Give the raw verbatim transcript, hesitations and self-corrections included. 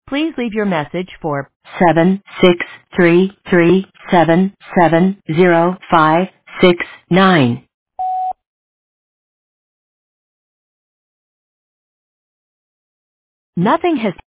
Please leave your message for seven six three three seven seven zero five six nine. Nothing has